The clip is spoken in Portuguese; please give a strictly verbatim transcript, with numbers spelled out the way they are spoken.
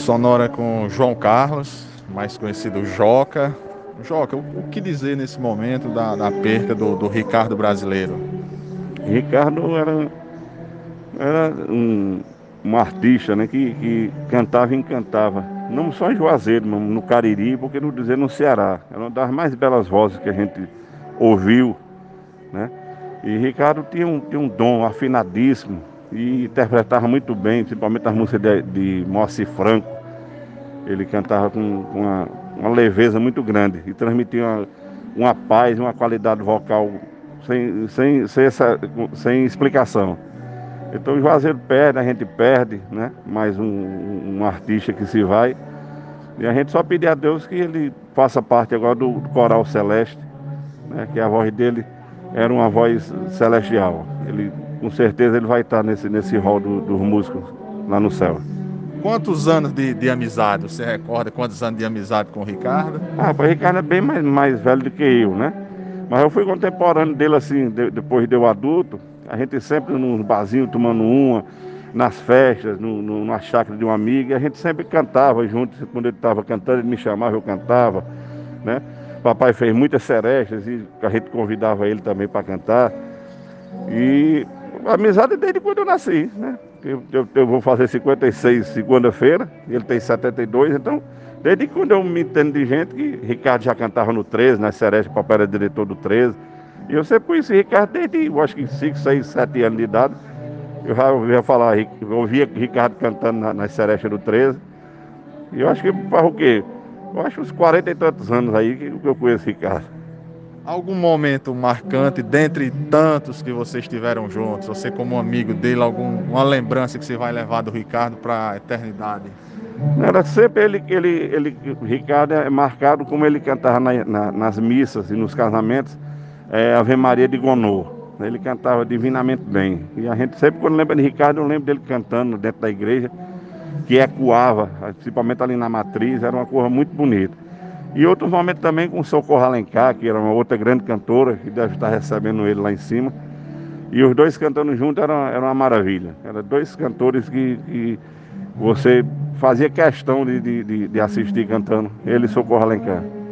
sonora com João Carlos, mais conhecido Joca. Joca, o, o que dizer nesse momento da, da perca do, do Ricardo brasileiro? Ricardo era, era um, um artista, né, que, que cantava e encantava. Não só em Juazeiro, mas no Cariri, porque não dizer no Ceará. Era uma das mais belas vozes que a gente ouviu, né? E Ricardo tinha um, tinha um dom afinadíssimo e interpretava muito bem, principalmente as músicas de, de Moacir Franco. Ele cantava com, com uma, uma leveza muito grande e transmitia uma, uma paz, uma qualidade vocal sem, sem, sem, essa, sem explicação. Então o Juazeiro perde, a gente perde, né? Mais um, um um artista que se vai. E a gente só pedir a Deus que ele faça parte agora do, do Coral Celeste, né? Que a voz dele era uma voz celestial. Ele, com certeza ele vai estar nesse, nesse rol do, dos músicos lá no céu. Quantos anos de, de amizade? Você recorda quantos anos de amizade com o Ricardo? Ah, o Ricardo é bem mais, mais velho do que eu, né? Mas eu fui contemporâneo dele assim, de- depois de eu adulto. A gente sempre nos barzinhos tomando uma, nas festas, no, no, na chácara de um amigo, e a gente sempre cantava junto. Quando ele estava cantando, ele me chamava, eu cantava, né? Papai fez muitas serestas e a gente convidava ele também para cantar. E a amizade desde quando eu nasci, né? Eu, eu, eu vou fazer cinquenta e seis segunda-feira, ele tem setenta e dois, então, desde quando eu me entendo de gente, que Ricardo já cantava no treze, na Sereste, o papai era diretor do treze. E eu sempre conheci Ricardo desde, eu acho que cinco, seis, sete anos de idade. Eu já ouvia falar, eu ouvia Ricardo cantando na, na Sereste do treze. E eu acho que faz o quê? Eu acho uns quarenta e tantos anos aí que eu conheço Ricardo. Algum momento marcante, dentre tantos que vocês tiveram juntos, você como amigo dele, alguma lembrança que você vai levar do Ricardo para a eternidade? Era sempre ele, ele, ele, o Ricardo é marcado como ele cantava na- na- nas missas e nos casamentos, é, Ave Maria de Gonô. Ele cantava divinamente bem. E a gente sempre, quando lembra de Ricardo, eu lembro dele cantando dentro da igreja, que ecoava, principalmente ali na matriz, era uma coisa muito bonita. E outros momentos também com Socorro Alencar, que era uma outra grande cantora, que deve estar recebendo ele lá em cima. E os dois cantando juntos era, era uma maravilha. Eram dois cantores que, que você fazia questão de, de, de- de assistir cantando. Ele e Socorro Alencar.